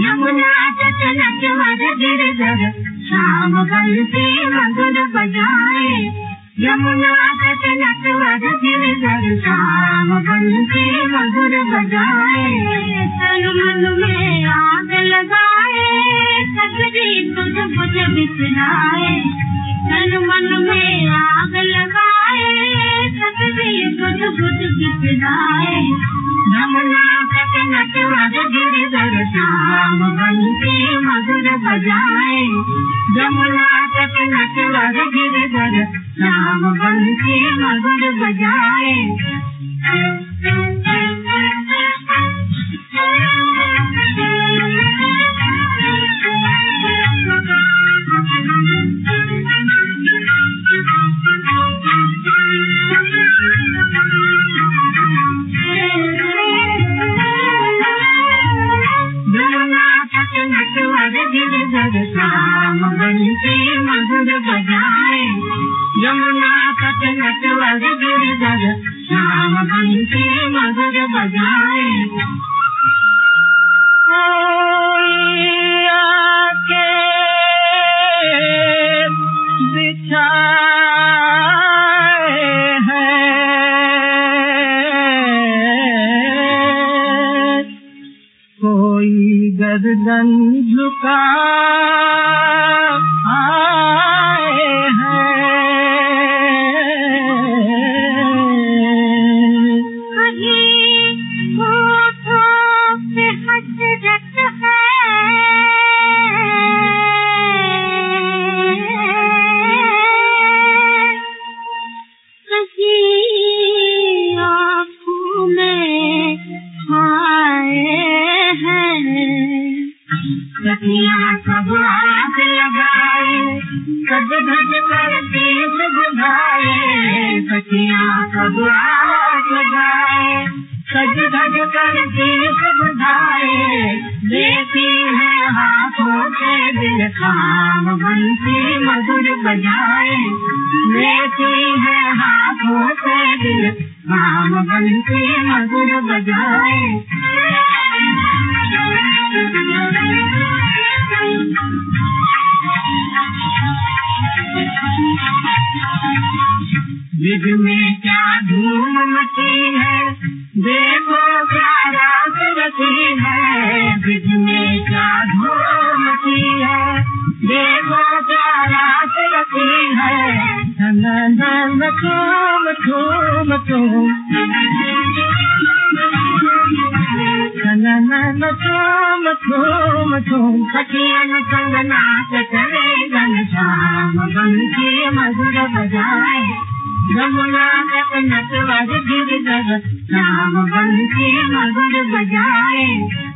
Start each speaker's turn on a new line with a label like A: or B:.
A: यमुना तट नटवर गिरधर श्याम बंसी मधुर बजाए। यमुना तट नटवर गिरधर श्याम बंसी मधुर बजाए। तन मन में आग लगाए सगरी तुझ बुझ बिसराए। तन मन में आग लगाए सगरी तुझ बुझ बिसराए। यमुना तट नटवर गिरधर श्याम बंसी मधुर बजाए। यमुना तट नटवर गिरधर श्याम बंसी मधुर बजाए। गिरधर श्याम बंसी मधुर बजाए। यमुना तट नटवर गिरधर श्याम बंसी मधुर बजाए। आके बिछाए हैं कोई गर्दन झुका आए हैं। कहीं होठों पे हसरत है कहीं आँखों में छाए हैं। सखियाँ सब आग लगाए सज धज कर देश बुझाए। सखियाँ सब आग लगाए सज धज कर देश बुझाए। देती है हाथों से दिल श्याम बंसी मधुर बजाए। देती है हाथों से दिल श्याम बंसी मधुर बजाए। ब्रिज में क्या धूम मची है देखो क्या रात रची है। ब्रिज में क्या धूम मची है देखो क्या रात रची है। नन ठूम ठूम ठूम नन ठूम ठूम ठूम सखियन संग नाच करे घनश्याम बंसी मधुर बजाए। यमुना तट नटवर गिरधर श्याम बंसी मधुर बजाए।